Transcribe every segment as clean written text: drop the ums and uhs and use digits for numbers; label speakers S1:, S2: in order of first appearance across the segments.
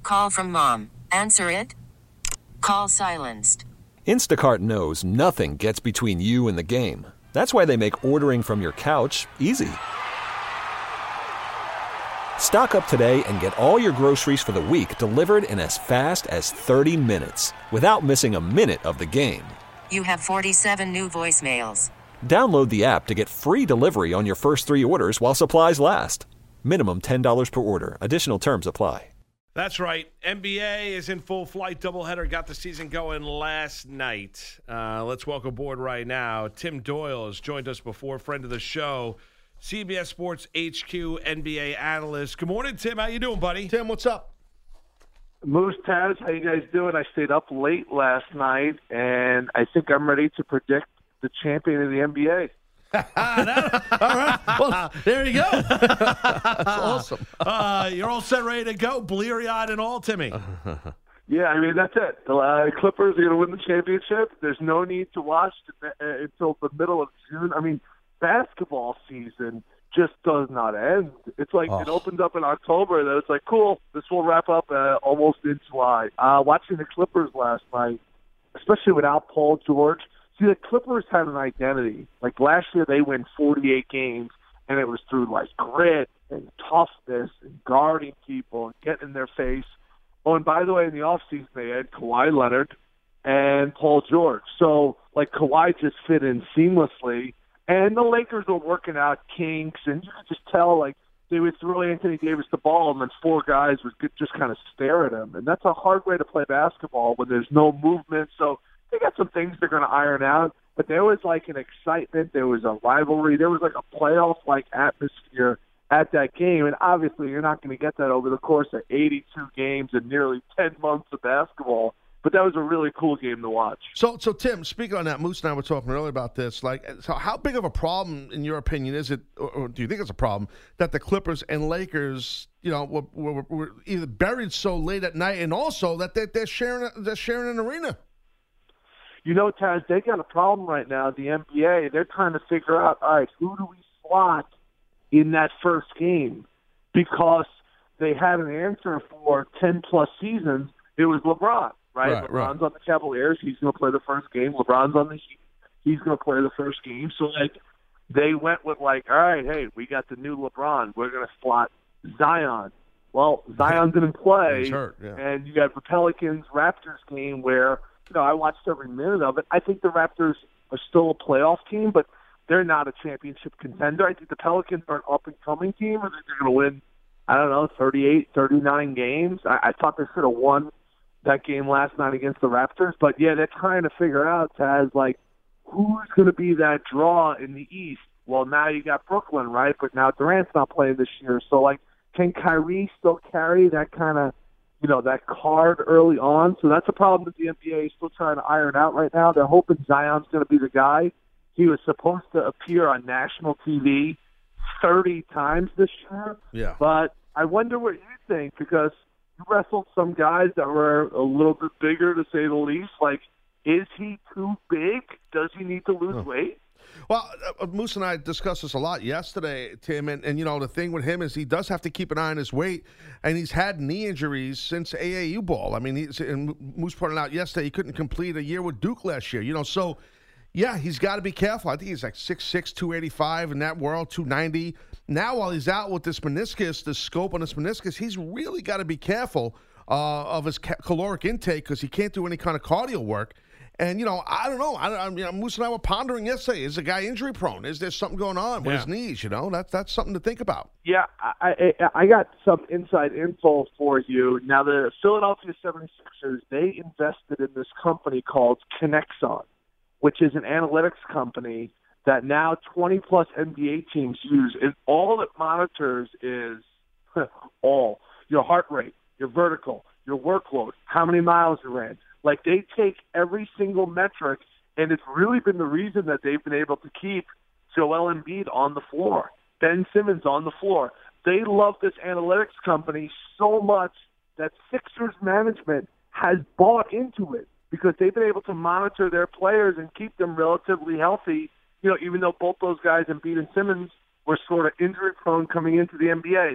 S1: Call from mom. Answer it. Call silenced.
S2: Instacart knows nothing gets between you and the game. That's why they make ordering from your couch easy. Stock up today and get all your groceries for the week delivered in as fast as 30 minutes without missing a minute of the game.
S1: You have 47 new voicemails.
S2: Download the app to get free delivery on your first 3 orders while supplies last. Minimum $10 per order. Additional terms apply.
S3: That's right. NBA is in full flight. Doubleheader got the season going last night. Let's welcome aboard right now. Tim Doyle has joined us before, friend of the show, CBS Sports HQ NBA analyst. Good morning, Tim. How you doing, buddy?
S4: Tim, what's up?
S5: Moose, Taz, how you guys doing? I stayed up late last night, and I think I'm ready to predict the champion of the NBA.
S4: All right. Well, there you go. That's awesome.
S3: You're all set, ready to go, bleary-eyed and all, Timmy.
S5: Yeah, I mean, that's it. The Clippers are going to win the championship. There's no need to watch until the middle of June. I mean, basketball season just does not end. It's like it opens up in October, and then it's like, cool, this will wrap up almost in July. Watching the Clippers last night, especially without Paul George, see, the Clippers had an identity. Like last year, they win 48 games, and it was through like grit and toughness and guarding people and getting in their face. Oh, and by the way, in the offseason, they had Kawhi Leonard and Paul George. So, like, Kawhi just fit in seamlessly. And the Lakers were working out kinks, and you could just tell, like, they would throw Anthony Davis the ball, and then 4 guys would just kind of stare at him. And that's a hard way to play basketball when there's no movement. So they got some things they're going to iron out. But there was, like, an excitement. There was a rivalry. There was, like, a playoff-like atmosphere at that game. And obviously you're not going to get that over the course of 82 games and nearly 10 months of basketball. But that was a really cool game to watch.
S4: So Tim, speaking on that, Moose and I were talking earlier about this. Like, so how big of a problem, in your opinion, is it, or do you think it's a problem, that the Clippers and Lakers, you know, were either buried so late at night, and also that they're sharing an arena?
S5: You know, Taz, they got a problem right now. The NBA, they're trying to figure out, all right, who do we slot in that first game? Because they had an answer for 10-plus seasons. It was LeBron. Right? LeBron's on the Cavaliers. He's going to play the first game. LeBron's on the Heat. He's going to play the first game. So, like, they went with, like, all right, hey, we got the new LeBron. We're going to slot Zion. Well, Zion didn't play.
S4: He's hurt, yeah.
S5: And you got the Pelicans-Raptors game where, you know, I watched every minute of it. I think the Raptors are still a playoff team, but they're not a championship contender. I think the Pelicans are an up-and-coming team. I think they're going to win, I don't know, 38, 39 games. I thought they should have won that game last night against the Raptors. But, yeah, they're trying to figure out, Taz, like, who's going to be that draw in the East? Well, now you got Brooklyn, right? But now Durant's not playing this year. So, like, can Kyrie still carry that kind of, you know, that card early on? So that's a problem that the NBA is still trying to iron out right now. They're hoping Zion's going to be the guy. He was supposed to appear on national TV 30 times this year.
S4: Yeah.
S5: But I wonder what you think, because you wrestled some guys that were a little bit bigger, to say the least. Like, is he too big? Does he need to lose weight?
S4: Well, Moose and I discussed this a lot yesterday, Tim, and you know, the thing with him is he does have to keep an eye on his weight, and he's had knee injuries since AAU ball. I mean, and Moose pointed out yesterday he couldn't complete a year with Duke last year, you know, so, yeah, he's got to be careful. I think he's like 6'6", 285 in that world, 290. Now, while he's out with this meniscus, the scope on this meniscus, he's really got to be careful of his caloric intake because he can't do any kind of cardio work. And, you know, I don't know. Moose and I were pondering yesterday, is the guy injury prone? Is there something going on with his knees, you know? That's something to think about.
S5: Yeah, I got some inside info for you. Now, the Philadelphia 76ers, they invested in this company called Kinexon, which is an analytics company that now 20-plus NBA teams use. And all it monitors is all your heart rate, your vertical, your workload, how many miles you ran. Like, they take every single metric, and it's really been the reason that they've been able to keep Joel Embiid on the floor, Ben Simmons on the floor. They love this analytics company so much that Sixers management has bought into it because they've been able to monitor their players and keep them relatively healthy, you know, even though both those guys, Embiid and Simmons, were sort of injury-prone coming into the NBA.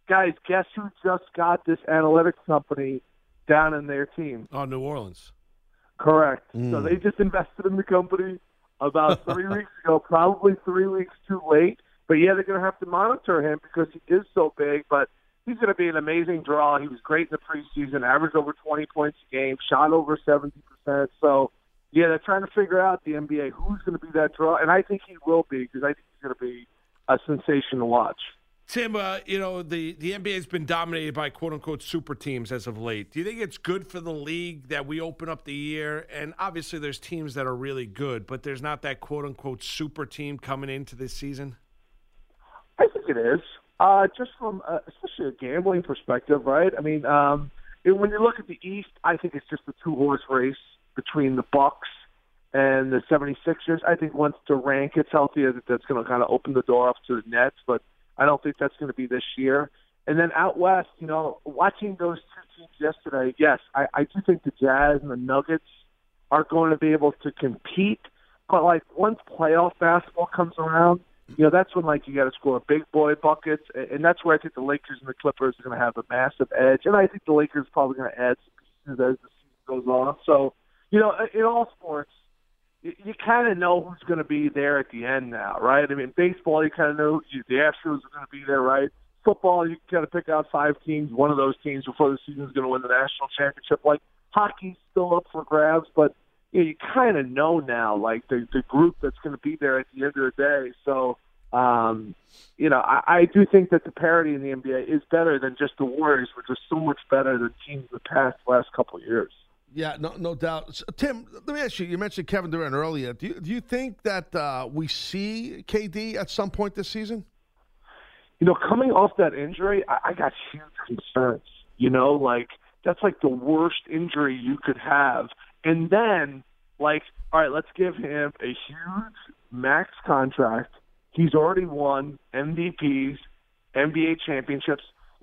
S5: guys, guess who just got this analytics company down in their team?
S3: Oh, New Orleans.
S5: Correct. So they just invested in the company about 3 weeks ago, probably 3 weeks too late. But, yeah, they're going to have to monitor him because he is so big. But he's going to be an amazing draw. He was great in the preseason, averaged over 20 points a game, shot over 70%. So, yeah, they're trying to figure out the NBA who's going to be that draw. And I think he will be because I think he's going to be a sensation to watch.
S3: Tim, the NBA has been dominated by quote-unquote super teams as of late. Do you think it's good for the league that we open up the year? And obviously there's teams that are really good, but there's not that quote-unquote super team coming into this season?
S5: I think it is. Just from especially a gambling perspective, right? I mean, when you look at the East, I think it's just a two-horse race between the Bucks and the 76ers. I think once Durant gets healthy, that's going to kind of open the door up to the Nets, but I don't think that's going to be this year. And then out west, watching those two teams yesterday, yes, I do think the Jazz and the Nuggets are going to be able to compete. But, once playoff basketball comes around, that's when, you got to score big boy buckets. And that's where I think the Lakers and the Clippers are going to have a massive edge. And I think the Lakers are probably going to add some pieces as the season goes on. So, in all sports, you kind of know who's going to be there at the end now, right? I mean, baseball, you kind of know the Astros are going to be there, right? Football, you kind of pick out 5 teams, one of those teams before the season is going to win the national championship. Hockey's still up for grabs, but you kind of know now, the group that's going to be there at the end of the day. So, I do think that the parity in the NBA is better than just the Warriors, which was so much better than teams in the last couple of years.
S4: Yeah, no doubt. So, Tim, let me ask you. You mentioned Kevin Durant earlier. Do you think that we see KD at some point this season?
S5: Coming off that injury, I got huge concerns. That's the worst injury you could have. And then, all right, let's give him a huge max contract. He's already won MVPs, NBA championships.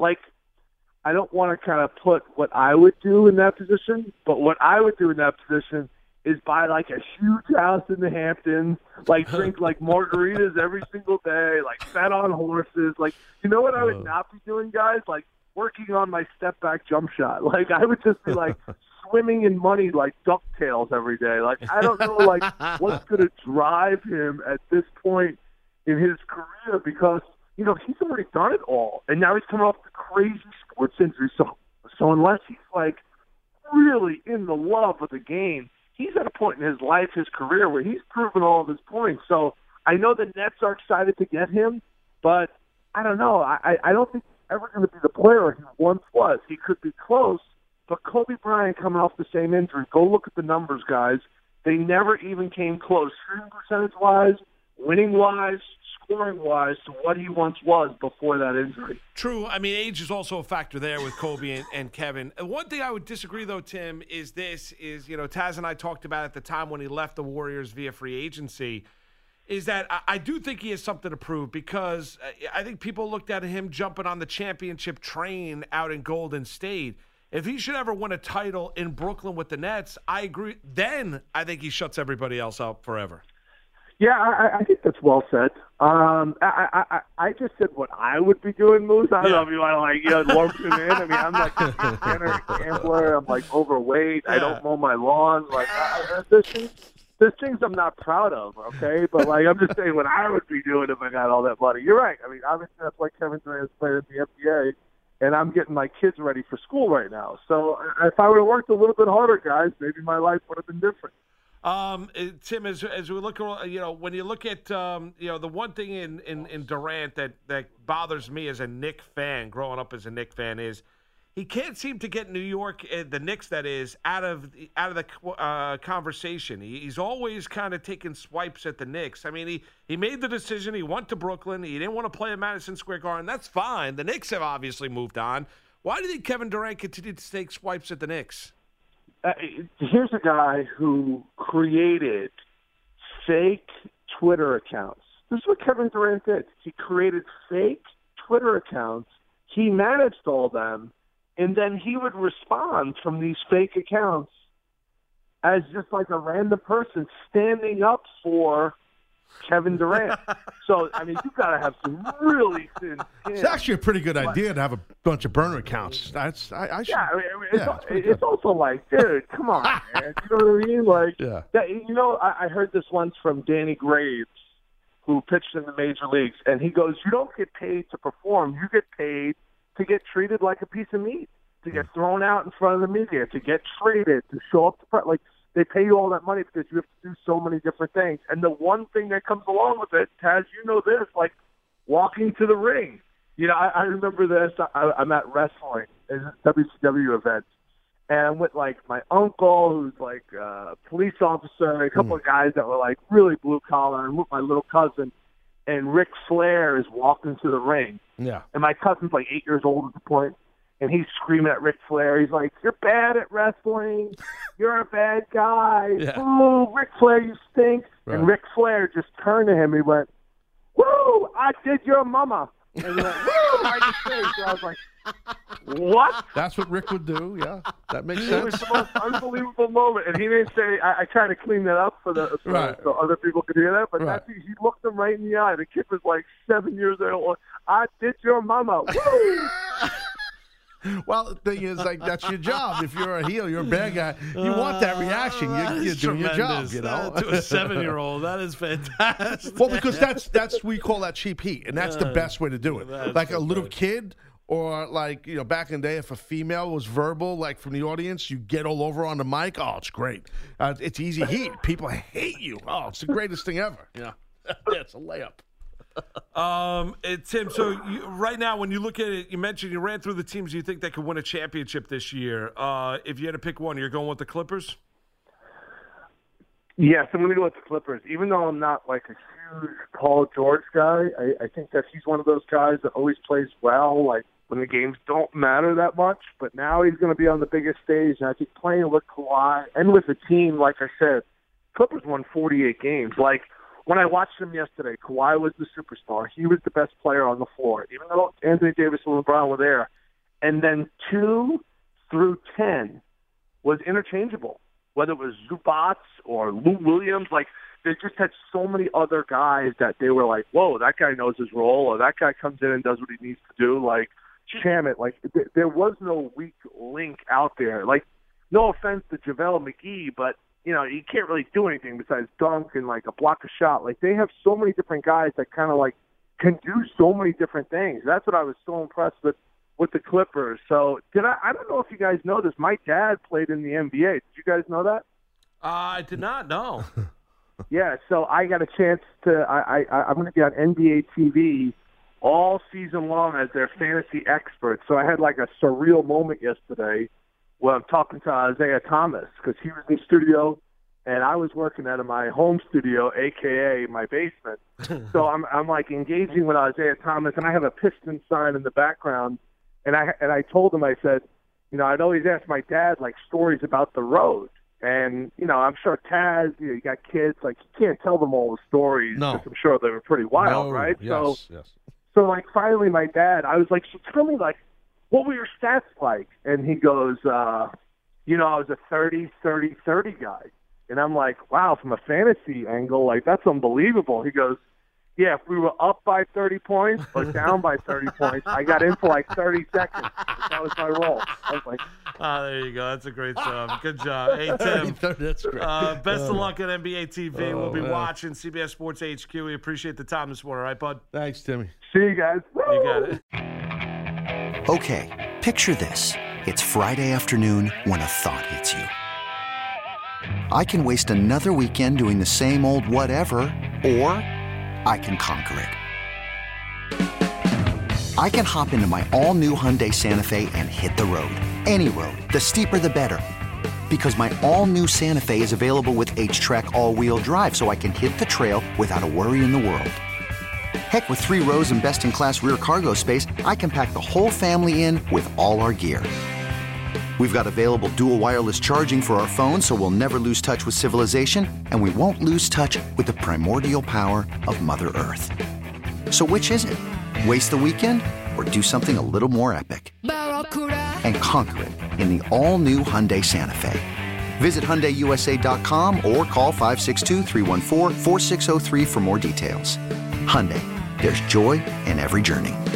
S5: I don't want to kind of put what I would do in that position, but what I would do in that position is buy a huge house in the Hamptons, drink margaritas every single day, bet on horses. You know what I would not be doing, guys? Working on my step back jump shot. I would just be swimming in money like DuckTales every day. I don't know what's going to drive him at this point in his career because he's already done it all, and now he's coming off the crazy sports injury. So unless he's really in the love of the game, he's at a point in his life, his career, where he's proven all of his points. So I know the Nets are excited to get him, but I don't know. I don't think he's ever going to be the player he once was. He could be close, but Kobe Bryant coming off the same injury. Go look at the numbers, guys. They never even came close, shooting percentage-wise, winning-wise, scoring-wise, to what he once was before that injury.
S3: True. I mean, age is also a factor there with Kobe and Kevin. One thing I would disagree, though, Tim, is Taz and I talked about at the time when he left the Warriors via free agency, is that I do think he has something to prove because I think people looked at him jumping on the championship train out in Golden State. If he should ever win a title in Brooklyn with the Nets, I agree. Then I think he shuts everybody else out forever.
S5: Yeah, I think that's well said. I just said what I would be doing, Moose. I don't know if you want to lump him in. I mean, I'm like a gambler. I'm overweight. Yeah. I don't mow my lawn. There's things I'm not proud of. Okay, but I'm just saying what I would be doing if I got all that money. You're right. I mean, obviously that's why Kevin Durant's playing at the NBA, and I'm getting my kids ready for school right now. So if I would have worked a little bit harder, guys, maybe my life would have been different.
S3: Tim, as we look, when you look at, the one thing in Durant that bothers me as a Knicks fan, growing up as a Knicks fan, is he can't seem to get New York, the Knicks that is, out of the conversation. He's always kind of taking swipes at the Knicks. I mean, he made the decision. He went to Brooklyn. He didn't want to play at Madison Square Garden. That's fine. The Knicks have obviously moved on. Why do you think Kevin Durant continued to take swipes at the Knicks?
S5: Here's a guy who created fake Twitter accounts. This is what Kevin Durant did. He created fake Twitter accounts. He managed all them, and then he would respond from these fake accounts as just a random person standing up for Kevin Durant. So, I mean, you got to have some really thin skin.
S4: It's actually a pretty good idea to have a bunch of burner accounts. I should.
S5: Yeah, it's also like, dude, come on, man. You know what I mean? Like,
S4: Yeah.
S5: that, you know, I heard this once from Danny Graves, who pitched in the major leagues, and he goes, you don't get paid to perform. You get paid to get treated like a piece of meat, to get thrown out in front of the media, to get traded, to show up to press. Like, they pay you all that money because you have to do so many different things. And the one thing that comes along with it, Taz, you know this, like walking to the ring. You know, I remember this. I'm at wrestling, WCW events, and I'm with, like, my uncle, who's, like, a police officer, and a couple of guys that were, like, really blue-collar, and with my little cousin, and Ric Flair is walking to the ring.
S4: Yeah.
S5: And my cousin's, like, 8 years old at the point. And he's screaming at Ric Flair. He's like, you're bad at wrestling. You're a bad guy.
S4: Yeah.
S5: Ooh, Ric Flair, you stink.
S4: Right.
S5: And Ric Flair just turned to him. He went, woo, I did your mama. And he went, woo, right in the face. So I was like, what?
S4: That's what Rick would do. Yeah, that makes
S5: It was
S4: sense.
S5: the most unbelievable moment. And he didn't say, I tried to clean that up so other people could hear that. But
S4: Right.
S5: he looked him right in the eye. The kid was like 7 years old. I did your mama. Woo!
S4: Well, the thing is, like, that's your job. If you're a heel, you're a bad guy. You want that reaction. You're doing your job, you know.
S3: To a 7-year-old, that is fantastic.
S4: Well, because that's we call that cheap heat, and that's the best way to do it.
S3: That's
S4: Like
S3: so
S4: a little
S3: good.
S4: kid, or like, you know, back in the day, if a female was verbal, like from the audience, you get all over on the mic. Oh, it's great. It's easy heat. People hate you. Oh, it's the greatest thing ever. Yeah, it's a layup.
S3: Tim, so right now, when you look at it, you mentioned you ran through the teams you think that could win a championship this year. If you had to pick one, you're going with the Clippers?
S5: Yes, I'm going to go with the Clippers. Even though I'm not like a huge Paul George guy, I think that he's one of those guys that always plays well, like when the games don't matter that much. But now he's going to be on the biggest stage, and I think playing with Kawhi and with the team, like I said, Clippers won 48 games. Like, when I watched them yesterday, Kawhi was the superstar. He was the best player on the floor, even though Anthony Davis and LeBron were there. And then 2 through 10 was interchangeable, whether it was Zubac or Lou Williams. Like, they just had so many other guys that they were like, whoa, that guy knows his role, or that guy comes in and does what he needs to do. Like, Shamet, like, there was no weak link out there. Like, no offense to JaVale McGee, but you know, you can't really do anything besides dunk and, like, a block a shot. Like, they have so many different guys that kind of, like, can do so many different things. That's what I was so impressed with the Clippers. So, I don't know if you guys know this. My dad played in the NBA. Did you guys know that?
S3: I did not know.
S5: Yeah, so I got a chance to I'm going to be on NBA TV all season long as their fantasy expert. So I had, like, a surreal moment yesterday where I'm talking to Isaiah Thomas because he was in the studio and I was working out of my home studio, a.k.a. my basement. So I'm like engaging with Isaiah Thomas, and I have a Piston sign in the background. And I told him, I said, you know, I'd always ask my dad, like, stories about the road. And, you know, I'm sure Taz, you got kids, like, you can't tell them all the stories.
S4: No.
S5: 'Cause I'm sure they were pretty wild, right?
S4: Yes.
S5: So, like, finally my dad, I was like, so tell me, like, what were your stats like? And he goes, you know, I was a 30-30-30 guy. And I'm like, wow, from a fantasy angle, like, that's unbelievable. He goes, yeah, if we were up by 30 points or down by 30 points, I got in for like 30 seconds. That was my role. I was like,
S3: There you go. That's a great job. Good job. Hey, Tim.
S4: That's great.
S3: Best of luck at NBA TV. We'll be watching CBS Sports HQ. We appreciate the time this morning, all right, bud?
S4: Thanks, Timmy.
S5: see you guys.
S3: You got it.
S6: Okay, picture this. It's Friday afternoon when a thought hits you. I can waste another weekend doing the same old whatever, or I can conquer it. I can hop into my all-new Hyundai Santa Fe and hit the road. Any road. The steeper, the better. Because my all-new Santa Fe is available with H-Track all-wheel drive, so I can hit the trail without a worry in the world. Heck, with 3 rows and best-in-class rear cargo space, I can pack the whole family in with all our gear. We've got available dual wireless charging for our phones, so we'll never lose touch with civilization, and we won't lose touch with the primordial power of Mother Earth. So which is it? Waste the weekend or do something a little more epic? And conquer it in the all-new Hyundai Santa Fe. Visit HyundaiUSA.com or call 562-314-4603 for more details. Hyundai, there's joy in every journey.